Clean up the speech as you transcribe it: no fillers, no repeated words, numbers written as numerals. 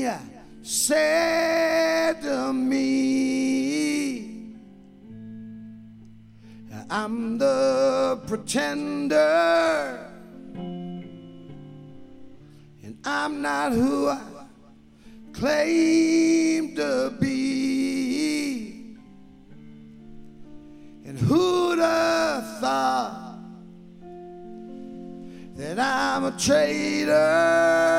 said to me, I'm the pretender, and I'm not who I claim to be. And who'd have thought that I'm a traitor?